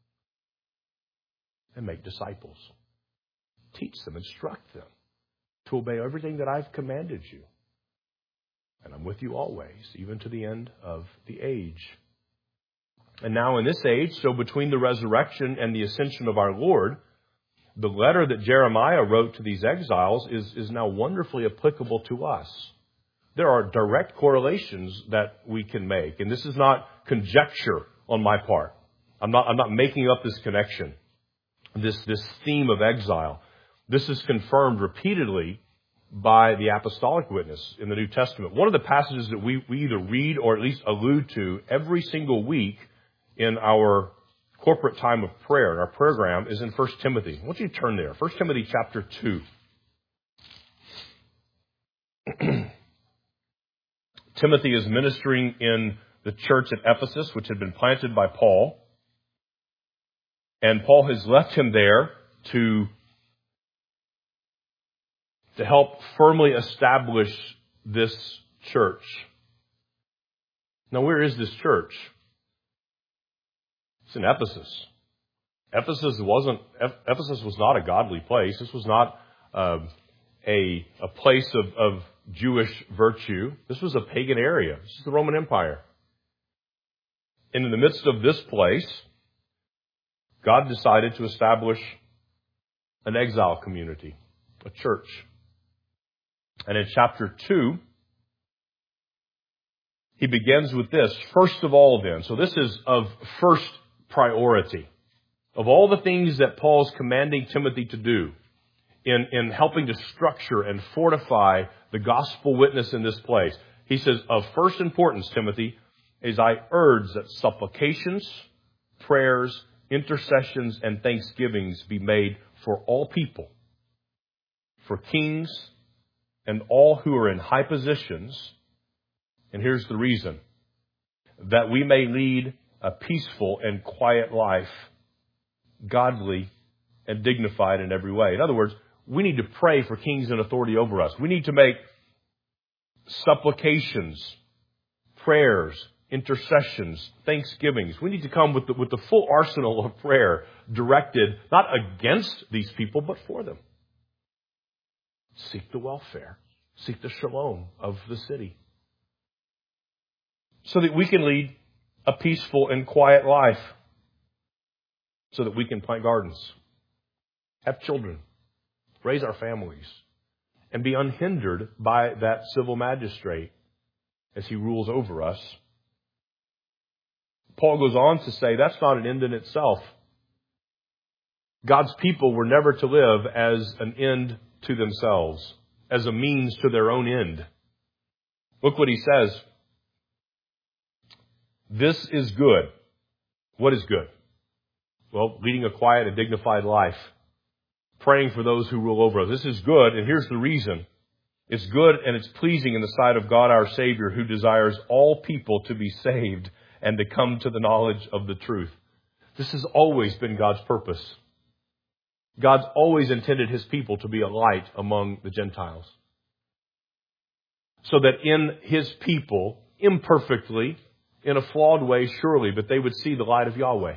and make disciples. Teach them, instruct them to obey everything that I've commanded you. And I'm with you always, even to the end of the age. And now in this age, so between the resurrection and the ascension of our Lord, the letter that Jeremiah wrote to these exiles is, is now wonderfully applicable to us. There are direct correlations that we can make. And this is not conjecture on my part. I'm not, I'm not making up this connection, this, this theme of exile. This is confirmed repeatedly by the apostolic witness in the New Testament. One of the passages that we, we either read or at least allude to every single week in our corporate time of prayer, in our program, is in First Timothy. I want you to turn there. First Timothy chapter two. Timothy is ministering in the church at Ephesus, which had been planted by Paul. And Paul has left him there to, to help firmly establish this church. Now, where is this church? It's in Ephesus. Ephesus wasn't. Ephesus was not a godly place. This was not uh, a a place of, of Jewish virtue. This was a pagan area. This is the Roman Empire. And in the midst of this place, God decided to establish an exile community, a church. And in chapter two, he begins with this. First of all, then, so this is of first priority. Of all the things that Paul's commanding Timothy to do in, in helping to structure and fortify the gospel witness in this place, he says, of first importance, Timothy, is I urge that supplications, prayers, intercessions, and thanksgivings be made for all people, for kings and all who are in high positions. And here's the reason: that we may lead a peaceful and quiet life, godly and dignified in every way. In other words, we need to pray for kings and authority over us. We need to make supplications, prayers, intercessions, thanksgivings. We need to come with the, with the full arsenal of prayer directed not against these people, but for them. seek the welfare, seek the shalom of the city, so that we can lead a peaceful and quiet life, so that we can plant gardens, have children, raise our families, and be unhindered by that civil magistrate as he rules over us. Paul goes on to say that's not an end in itself. God's people were never to live as an end to themselves, as a means to their own end. Look what he says. This is good. What is good? Well, leading a quiet and dignified life, praying for those who rule over us. This is good, and here's the reason. It's good and it's pleasing in the sight of God our Savior, who desires all people to be saved and to come to the knowledge of the truth. This has always been God's purpose. God's always intended His people to be a light among the Gentiles, so that in His people, imperfectly, in a flawed way, surely, but they would see the light of Yahweh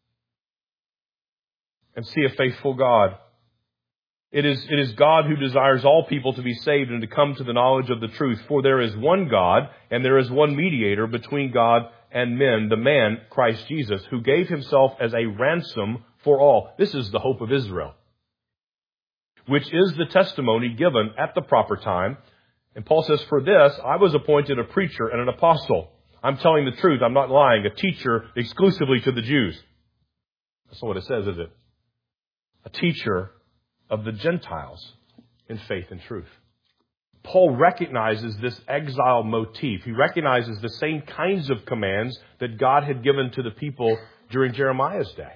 and see a faithful God. It is, it is God who desires all people to be saved and to come to the knowledge of the truth. For there is one God, and there is one mediator between God and men, the man, Christ Jesus, who gave Himself as a ransom for all. This is the hope of Israel, which is the testimony given at the proper time. And Paul says, for this, I was appointed a preacher and an apostle. I'm telling the truth. I'm not lying. A teacher exclusively to the Jews. That's not what it says, is it? A teacher of the Gentiles in faith and truth. Paul recognizes this exile motif. He recognizes the same kinds of commands that God had given to the people during Jeremiah's day.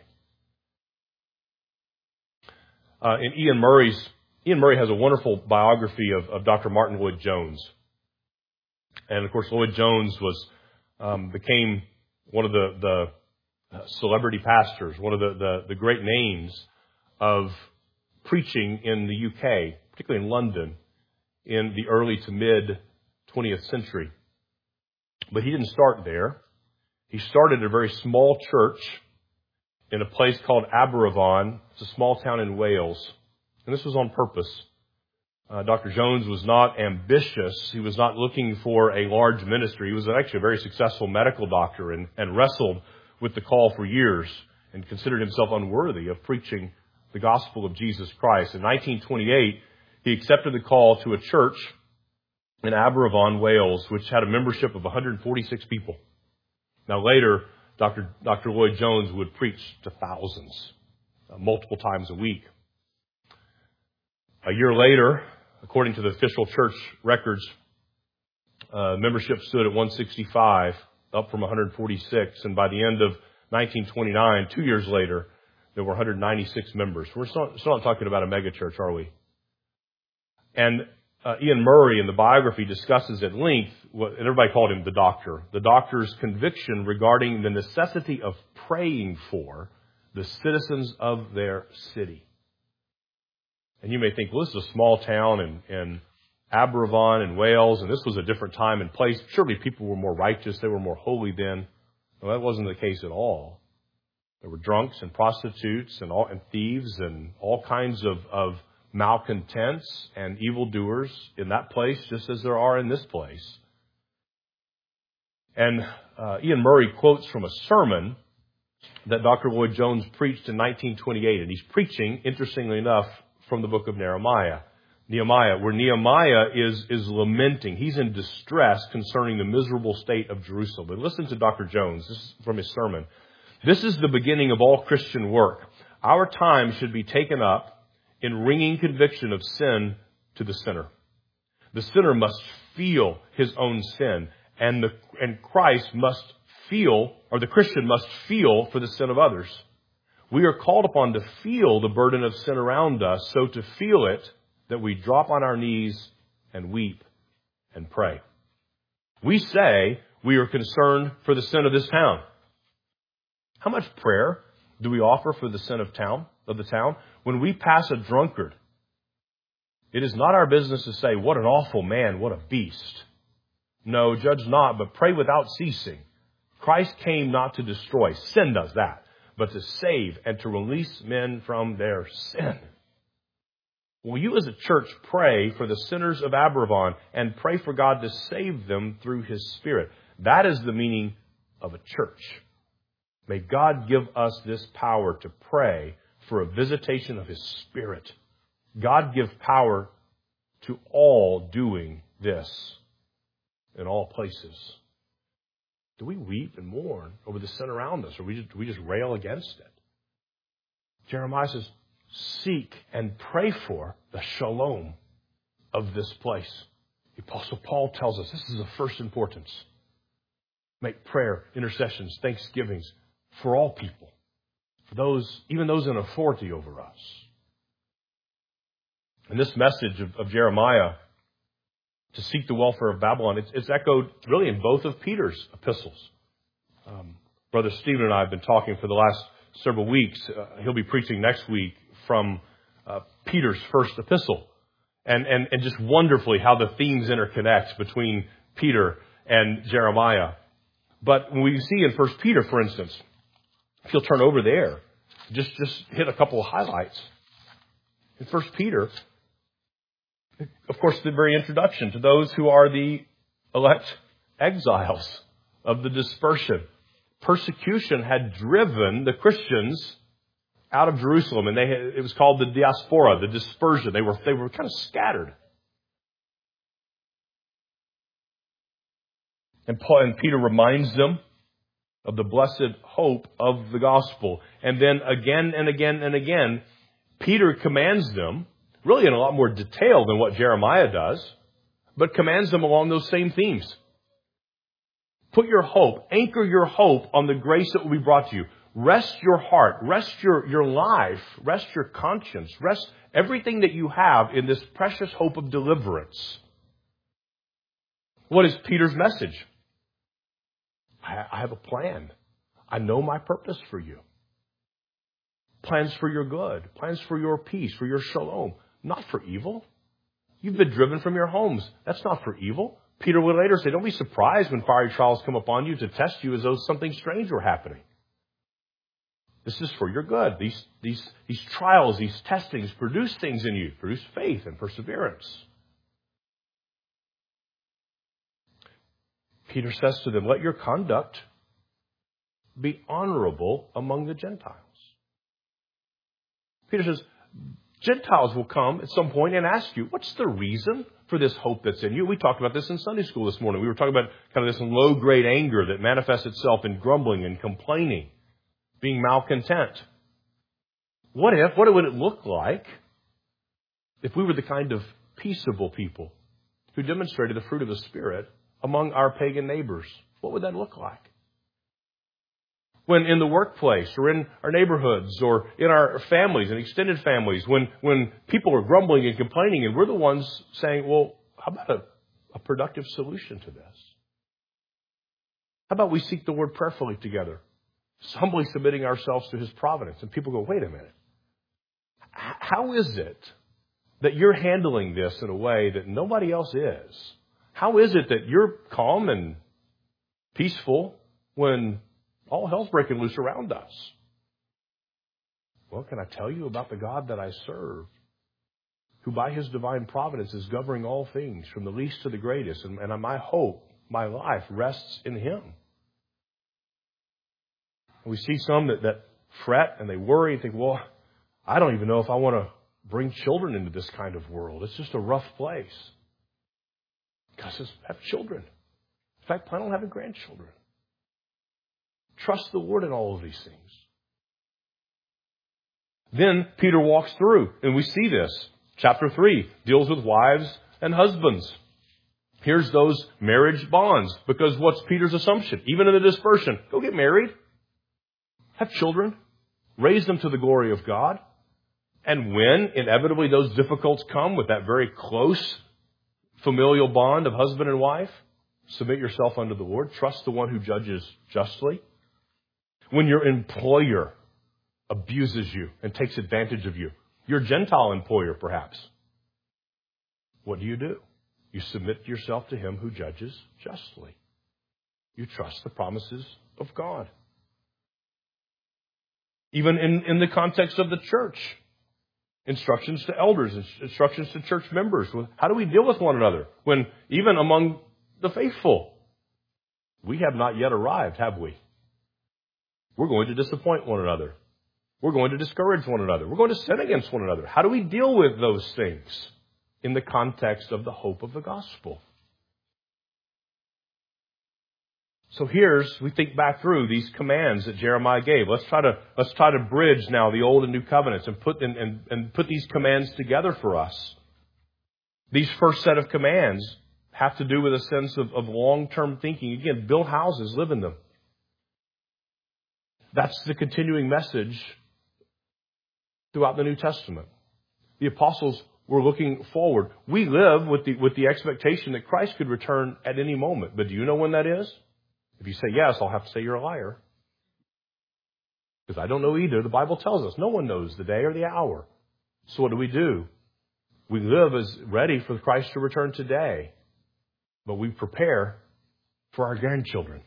Uh, in Ian Murray's, Ian Murray has a wonderful biography of, of Doctor Martin Lloyd-Jones. And of course, Lloyd-Jones was, um, became one of the, the celebrity pastors, one of the, the, the great names of preaching in the U K, particularly in London, in the early to mid twentieth century. But he didn't start there. He started a very small church in a place called Aberavon. It's a small town in Wales. And this was on purpose. Uh, Doctor Jones was not ambitious. He was not looking for a large ministry. He was actually a very successful medical doctor and, and wrestled with the call for years and considered himself unworthy of preaching the gospel of Jesus Christ. In nineteen twenty-eight, he accepted the call to a church in Aberavon, Wales, which had a membership of one hundred forty-six people. Now later, Doctor Doctor Lloyd-Jones would preach to thousands, uh, multiple times a week. A year later, according to the official church records, uh, membership stood at one hundred sixty-five, up from one hundred forty-six. And by the end of nineteen twenty-nine, two years later, there were one hundred ninety-six members. We're still, still not talking about a megachurch, are we? And uh, Ian Murray in the biography discusses at length, what, and everybody called him the doctor, the doctor's conviction regarding the necessity of praying for the citizens of their city. And you may think, well, this is a small town in, in Aberavon in Wales, and this was a different time and place. Surely people were more righteous. They were more holy then. Well, that wasn't the case at all. There were drunks and prostitutes and, all, and thieves and all kinds of, of malcontents and evildoers in that place, just as there are in this place. And uh, Ian Murray quotes from a sermon that Doctor Lloyd-Jones preached in nineteen twenty-eight. And he's preaching, interestingly enough, from the book of Nehemiah. Nehemiah, where Nehemiah is, is lamenting. He's in distress concerning the miserable state of Jerusalem. But listen to Doctor Jones. This is from his sermon. This is the beginning of all Christian work. Our time should be taken up in ringing conviction of sin to the sinner. The sinner must feel his own sin, and the and Christ must feel, or the Christian must feel for the sin of others. We are called upon to feel the burden of sin around us, so to feel it that we drop on our knees and weep and pray. We say we are concerned for the sin of this town. How much prayer do we offer for the sin of town, of the town? When we pass a drunkard, it is not our business to say, what an awful man, what a beast. No, judge not, but pray without ceasing. Christ came not to destroy. Sin does that, but to save and to release men from their sin. Will you as a church pray for the sinners of Abervon and pray for God to save them through His Spirit? That is the meaning of a church. May God give us this power to pray for a visitation of His Spirit. God give power to all doing this in all places. Do we weep and mourn over the sin around us, or we just, do we just rail against it? Jeremiah says, seek and pray for the shalom of this place. The Apostle Paul tells us this is of first importance. Make prayer, intercessions, thanksgivings for all people, for those, even those in authority over us. And this message of, of Jeremiah to seek the welfare of Babylon, it's, it's echoed really in both of Peter's epistles. Um, Brother Stephen and I have been talking for the last several weeks. Uh, he'll be preaching next week from uh, Peter's first epistle. And, and, and just wonderfully how the themes interconnect between Peter and Jeremiah. But when we see in First Peter, for instance, if you'll turn over there, just, just hit a couple of highlights. In First Peter, of course, the very introduction to those who are the elect exiles of the dispersion. Persecution had driven the Christians out of Jerusalem, and they had, it was called the diaspora, the dispersion. They were they were kind of scattered. And Paul and Peter reminds them of the blessed hope of the gospel. And then again and again and again, Peter commands them, really in a lot more detail than what Jeremiah does, but commands them along those same themes. Put your hope, anchor your hope on the grace that will be brought to you. Rest your heart, rest your, your life, rest your conscience, rest everything that you have in this precious hope of deliverance. What is Peter's message? I, I have a plan. I know my purpose for you. Plans for your good, plans for your peace, for your shalom, not for evil. You've been driven from your homes. That's not for evil. Peter would later say, don't be surprised when fiery trials come upon you to test you as though something strange were happening. This is for your good. These, these, these trials, these testings produce things in you, produce faith and perseverance. Peter says to them, let your conduct be honorable among the Gentiles. Peter says, Gentiles will come at some point and ask you, what's the reason for this hope that's in you? We talked about this in Sunday school this morning. We were talking about kind of this low-grade anger that manifests itself in grumbling and complaining, being malcontent. What if, what would it look like if we were the kind of peaceable people who demonstrated the fruit of the Spirit among our pagan neighbors? What would that look like? When in the workplace or in our neighborhoods or in our families and extended families, when, when people are grumbling and complaining and we're the ones saying, well, how about a, a productive solution to this? How about we seek the Lord prayerfully together, humbly submitting ourselves to His providence? And people go, wait a minute. H- how is it that you're handling this in a way that nobody else is? How is it that you're calm and peaceful when all hell's breaking loose around us? Well, can I tell you about the God that I serve, who by His divine providence is governing all things, from the least to the greatest, and, and my hope, my life, rests in Him. We see some that, that fret and they worry and think, well, I don't even know if I want to bring children into this kind of world. It's just a rough place. God says, have children. In fact, plan on having grandchildren. Trust the Lord in all of these things. Then Peter walks through, and we see this. Chapter three deals with wives and husbands. Here's those marriage bonds. Because what's Peter's assumption? Even in the dispersion, go get married. Have children. Raise them to the glory of God. And when inevitably those difficulties come with that very close familial bond of husband and wife, submit yourself unto the Lord. Trust the one who judges justly. When your employer abuses you and takes advantage of you, your Gentile employer perhaps, what do you do? You submit yourself to Him who judges justly. You trust the promises of God. Even in, in the context of the church, Instructions to elders, instructions to church members. How do we deal with one another when even among the faithful, we have not yet arrived, have we? We're going to disappoint one another. We're going to discourage one another. We're going to sin against one another. How do we deal with those things in the context of the hope of the gospel? So here's, we think back through these commands that Jeremiah gave. Let's try to, let's try to bridge now the old and new covenants and put, and, and, and put these commands together for us. These first set of commands have to do with a sense of, of long-term thinking. Again, build houses, live in them. That's the continuing message throughout the New Testament. The apostles were looking forward. We live with the, with the expectation that Christ could return at any moment. But do you know when that is? If you say yes, I'll have to say you're a liar. Because I don't know either. The Bible tells us no one knows the day or the hour. So what do we do? We live as ready for Christ to return today. But we prepare for our grandchildren.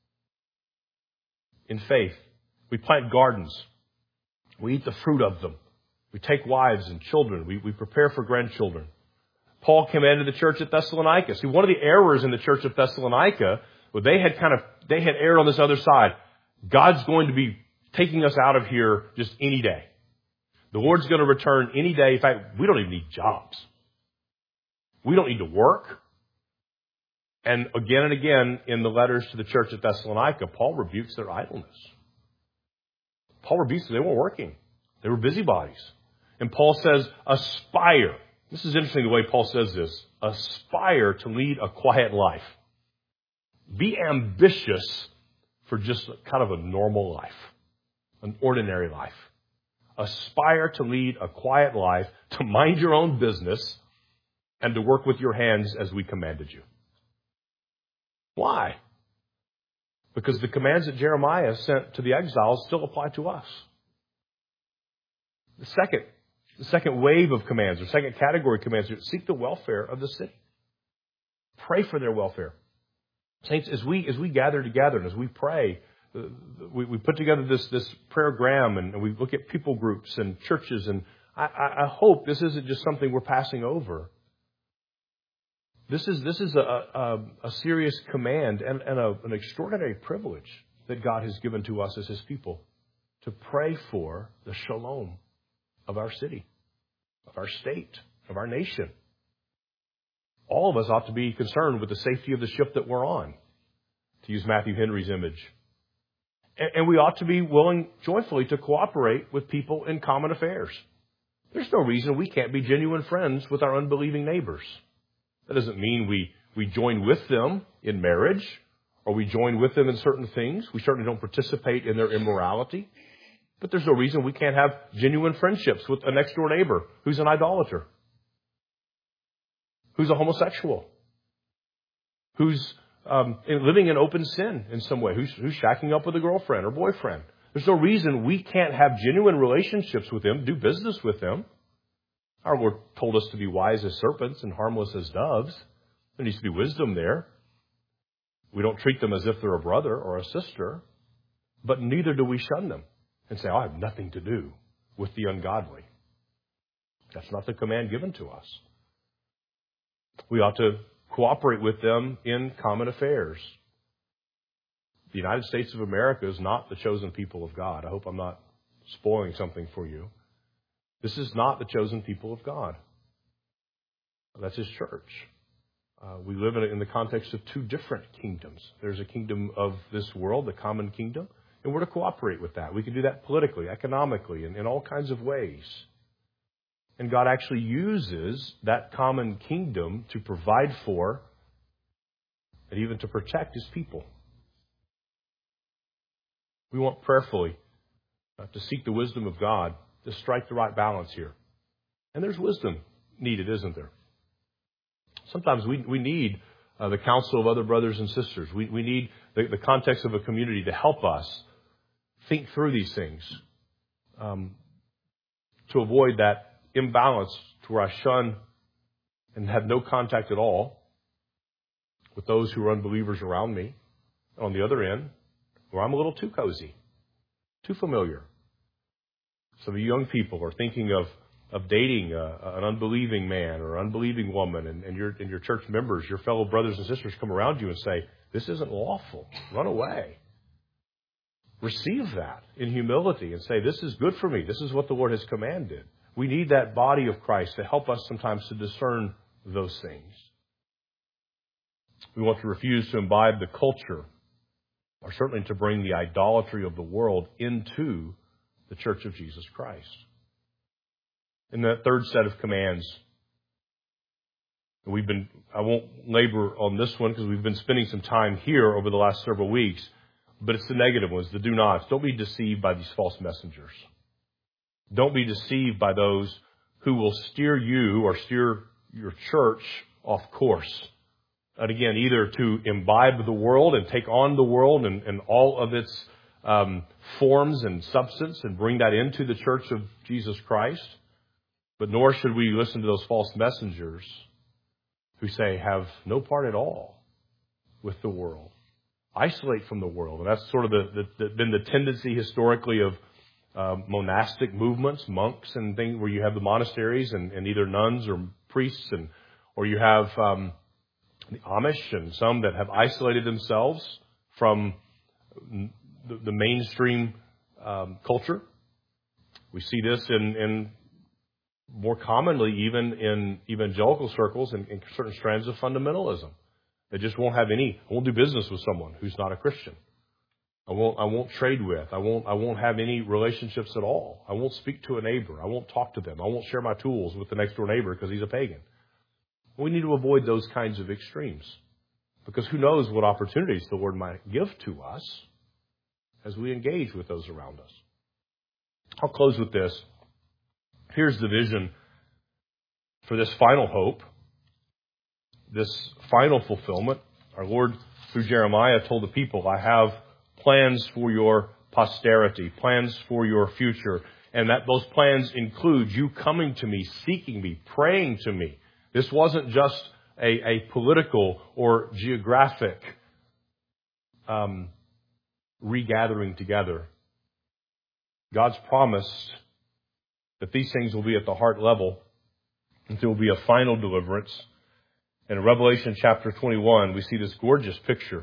In faith, we plant gardens. We eat the fruit of them. We take wives and children. We, we prepare for grandchildren. Paul commanded the church at Thessalonica. See, one of the errors in the church of Thessalonica, well, they had kind of, they had erred on this other side. God's going to be taking us out of here just any day. The Lord's going to return any day. In fact, we don't even need jobs. We don't need to work. And again and again in the letters to the church at Thessalonica, Paul rebukes their idleness. Paul rebukes them. They weren't working. They were busybodies. And Paul says, aspire. This is interesting the way Paul says this. Aspire to lead a quiet life. Be ambitious for just kind of a normal life, an ordinary life. Aspire to lead a quiet life, to mind your own business, and to work with your hands as we commanded you. Why? Because the commands that Jeremiah sent to the exiles still apply to us. The second, the second wave of commands, or second category of commands, are seek the welfare of the city. Pray for their welfare. Saints, as we as we gather together and as we pray, we, we put together this this prayergram and, and we look at people groups and churches, and I, I, I hope this isn't just something we're passing over. This is this is a a, a serious command and, and a, an extraordinary privilege that God has given to us as His people to pray for the shalom of our city, of our state, of our nation. All of us ought to be concerned with the safety of the ship that we're on, to use Matthew Henry's image. And, and we ought to be willing joyfully to cooperate with people in common affairs. There's no reason we can't be genuine friends with our unbelieving neighbors. That doesn't mean we, we join with them in marriage or we join with them in certain things. We certainly don't participate in their immorality. But there's no reason we can't have genuine friendships with a next-door neighbor who's an idolater, who's a homosexual, who's um, living in open sin in some way, who's, who's shacking up with a girlfriend or boyfriend. There's no reason we can't have genuine relationships with them, do business with them. Our Lord told us to be wise as serpents and harmless as doves. There needs to be wisdom there. We don't treat them as if they're a brother or a sister, but neither do we shun them and say, oh, I have nothing to do with the ungodly. That's not the command given to us. We ought to cooperate with them in common affairs. The United States of America is not the chosen people of God. I hope I'm not spoiling something for you. This is not the chosen people of God. That's His church. Uh, we live in, in the context of two different kingdoms. There's a kingdom of this world, the common kingdom, and we're to cooperate with that. We can do that politically, economically, and in all kinds of ways. And God actually uses that common kingdom to provide for and even to protect His people. We want prayerfully uh, to seek the wisdom of God to strike the right balance here. And there's wisdom needed, isn't there? Sometimes we, we need uh, the counsel of other brothers and sisters. We, we need the, the context of a community to help us think through these things, um, to avoid that imbalance to where I shun and have no contact at all with those who are unbelievers around me. On the other end, where I'm a little too cozy, too familiar. Some of you young people are thinking of of dating a, an unbelieving man or unbelieving woman, and, and your and your church members, your fellow brothers and sisters come around you and say, this isn't lawful. Run away. Receive that in humility and say, this is good for me. This is what the Lord has commanded. We need that body of Christ to help us sometimes to discern those things. We want to refuse to imbibe the culture, or certainly to bring the idolatry of the world into the church of Jesus Christ. In that third set of commands, we've been, I won't labor on this one because we've been spending some time here over the last several weeks, but it's the negative ones, the do nots. Don't be deceived by these false messengers. Don't be deceived by those who will steer you or steer your church off course. And again, either to imbibe the world and take on the world and, and all of its um, forms and substance and bring that into the church of Jesus Christ. But nor should we listen to those false messengers who say have no part at all with the world. Isolate from the world. And that's sort of the, the, the, been the tendency historically of uh, monastic movements, monks and things, where you have the monasteries and, and either nuns or priests, and or you have um, the Amish and some that have isolated themselves from the, the mainstream um, culture. We see this in, in more commonly even in evangelical circles and in certain strands of fundamentalism. They just won't have any, I won't do business with someone who's not a Christian. I won't, I won't trade with. I won't, I won't have any relationships at all. I won't speak to a neighbor. I won't talk to them. I won't share my tools with the next door neighbor because he's a pagan. We need to avoid those kinds of extremes, because who knows what opportunities the Lord might give to us as we engage with those around us. I'll close with this. Here's the vision for this final hope, this final fulfillment. Our Lord, through Jeremiah, told the people, I have plans for your posterity, plans for your future. And that those plans include you coming to me, seeking me, praying to me. This wasn't just a, a political or geographic um, regathering together. God's promised that these things will be at the heart level, and there will be a final deliverance. In Revelation chapter twenty-one, we see this gorgeous picture.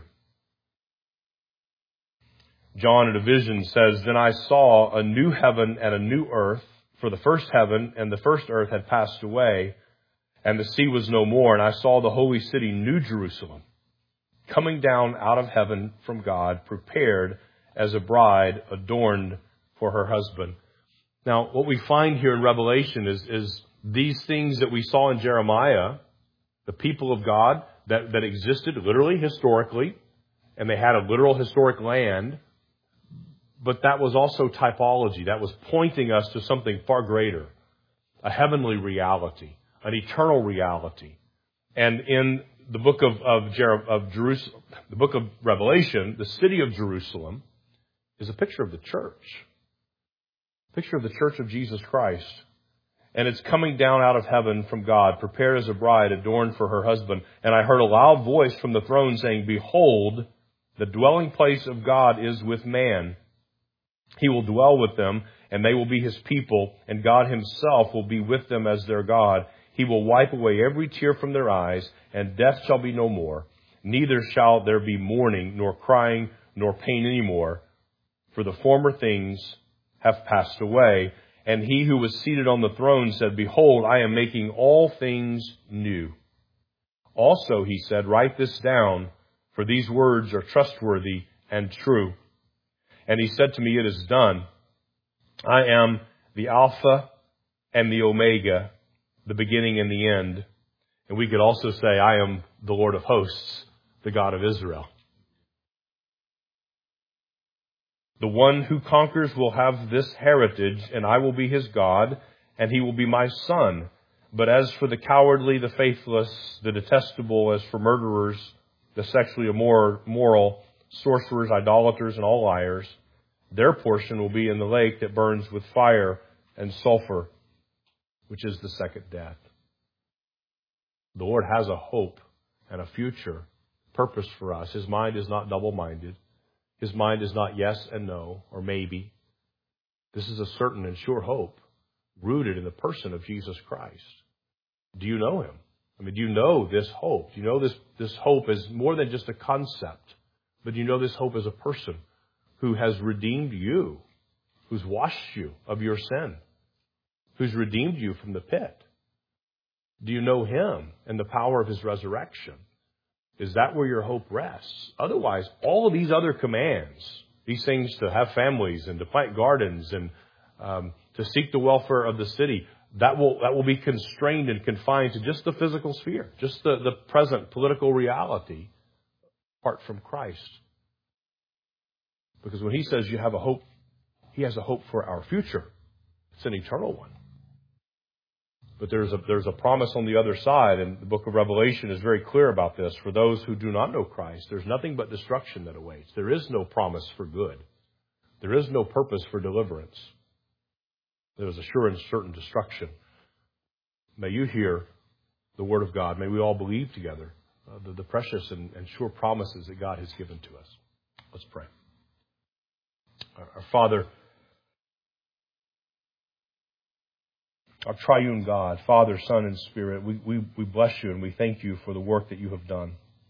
John in a vision says, Then I saw a new heaven and a new earth, for the first heaven and the first earth had passed away, and the sea was no more. And I saw the holy city, New Jerusalem, coming down out of heaven from God, prepared as a bride adorned for her husband. Now, what we find here in Revelation is, is these things that we saw in Jeremiah, the people of God that, that existed literally, historically, and they had a literal historic land, but that was also typology. That was pointing us to something far greater, a heavenly reality, an eternal reality. And in the book of, of, Jer- of Jerusalem, the book of Revelation, the city of Jerusalem is a picture of the church, a picture of the church of Jesus Christ. And it's coming down out of heaven from God, prepared as a bride adorned for her husband. And I heard a loud voice from the throne saying, Behold, the dwelling place of God is with man. He will dwell with them, and they will be his people, and God himself will be with them as their God. He will wipe away every tear from their eyes, and death shall be no more. Neither shall there be mourning, nor crying, nor pain any more, for the former things have passed away. And he who was seated on the throne said, Behold, I am making all things new. Also, he said, Write this down, for these words are trustworthy and true. And he said to me, It is done. I am the Alpha and the Omega, the beginning and the end. And we could also say, I am the Lord of hosts, the God of Israel. The one who conquers will have this heritage, and I will be his God, and he will be my son. But as for the cowardly, the faithless, the detestable, as for murderers, the sexually immoral, sorcerers, idolaters, and all liars, their portion will be in the lake that burns with fire and sulfur, which is the second death. The Lord has a hope and a future purpose for us. His mind is not double-minded. His mind is not yes and no or maybe. This is a certain and sure hope rooted in the person of Jesus Christ. Do you know him? I mean, do you know this hope? Do you know this, this hope is more than just a concept, but do you know this hope as a person who has redeemed you, who's washed you of your sin, who's redeemed you from the pit? Do you know him and the power of his resurrection? Is that where your hope rests? Otherwise, all of these other commands, these things to have families and to plant gardens and um, to seek the welfare of the city, that will that will be constrained and confined to just the physical sphere, just the, the present political reality, apart from Christ. Because when he says you have a hope, he has a hope for our future. It's an eternal one. But there's a, there's a promise on the other side, and the book of Revelation is very clear about this. For those who do not know Christ, there's nothing but destruction that awaits. There is no promise for good. There is no purpose for deliverance. There is a sure and certain destruction. May you hear the word of God. May we all believe together uh, the, the precious and, and sure promises that God has given to us. Let's pray. Our, our Father, our triune God, Father, Son, and Spirit, we, we, we bless you and we thank you for the work that you have done.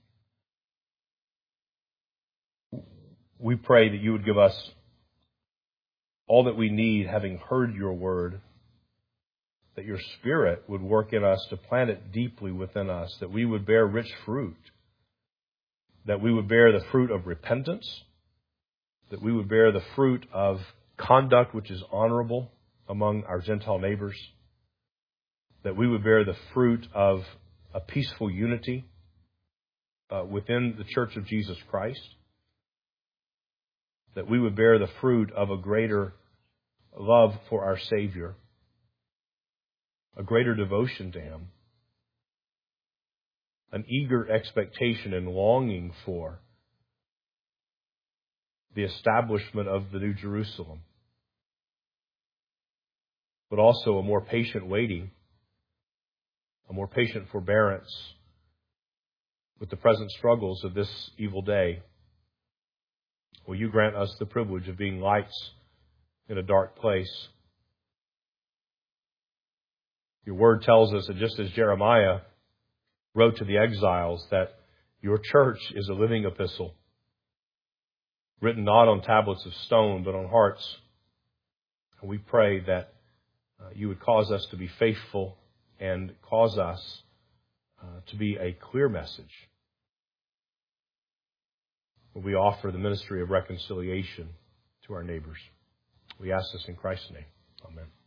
We pray that you would give us all that we need, having heard your word, that your Spirit would work in us to plant it deeply within us, that we would bear rich fruit, that we would bear the fruit of repentance, that we would bear the fruit of conduct which is honorable among our Gentile neighbors, that we would bear the fruit of a peaceful unity uh, within the Church of Jesus Christ, that we would bear the fruit of a greater love for our Savior, a greater devotion to him, an eager expectation and longing for the establishment of the New Jerusalem, but also a more patient waiting, a more patient forbearance with the present struggles of this evil day. Will you grant us the privilege of being lights in a dark place? Your word tells us that just as Jeremiah wrote to the exiles, that your church is a living epistle, written not on tablets of stone, but on hearts. And we pray that uh, you would cause us to be faithful and cause us uh, to be a clear message. We offer the ministry of reconciliation to our neighbors. We ask this in Christ's name. Amen.